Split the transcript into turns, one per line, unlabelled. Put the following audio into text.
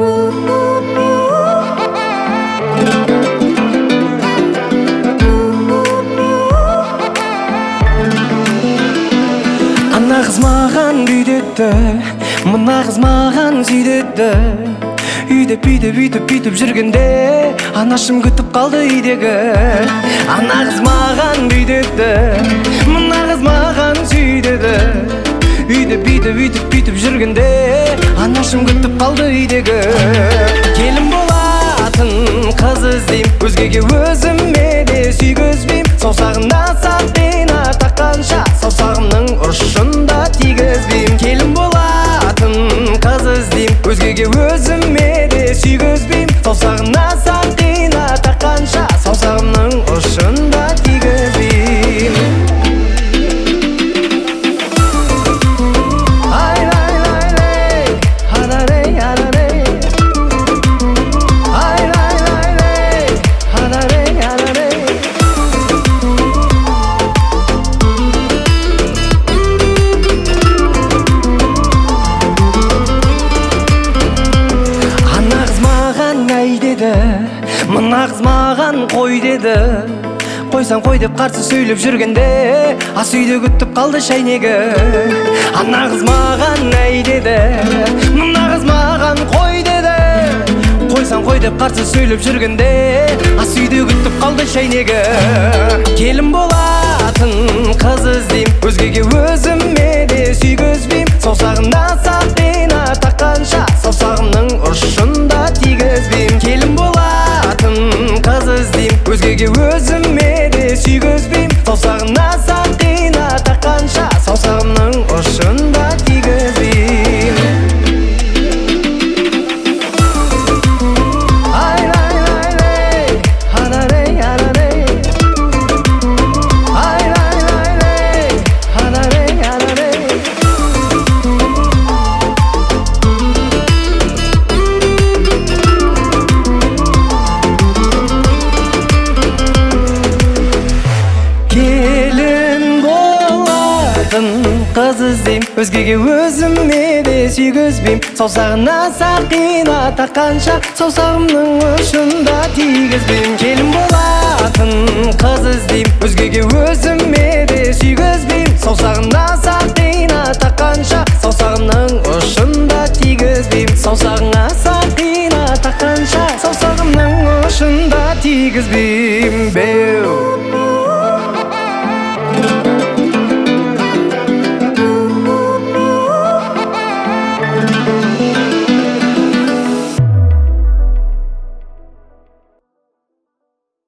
Ана қыз маған бүйтті, мына қыз маған сөйтті. Бүйтіп жүргенде анашым күтіп қалды үйдегі. Ана қыз маған бүйтті, мына қыз маған сөйтті. Бүйтіп жүргенде анашым күтіп қалды үйдегі. Келін болатын қыз іздейм, өзгеге өзіме де сүйгізбейм. Саусағына сақина таққанша саусағымның ұшында тигізбейм. Келін болатын қыз іздейм, өзгеге өзіме де сүйгізбейм. Саусағына сақина таққанша саусағымның ұшында тигізбейм. Мына қыз маған қой деді, қойсаң қой деп қарсы сөйлеп жүргенде ас үйде күтіп қалды шайнегі. Ана қыз маған әй деді, мына қыз маған қой деді, қойсаң қой деп қарсы сөйлеп жүргенде ас үйде күтіп қалды шайнегі. Келін болатын қыз іздейм, өзгеге өзіме де сүйгізбейм. Саусағына сақина таққанша саусағымның ұшында тигізбейм. Келін болатын қыз іздейм, өзгеге өзіме де сүйгізбейм. Саусағына сақина таққанша саусағымның ұшында тигізбейм. Қыз іздейм, өзгеге өзіме де сүйгізбейм. Саусағына сақина таққанша саусағымның ұшында тигізбейм. Келін болатын қыз іздейм, өзгеге өзіме де сүйгізбейм. Саусағына сақина таққанша саусағымның ұшында тигізбейм. Саусағыңа сақина таққанша саусағымның ұшында тигізбейм.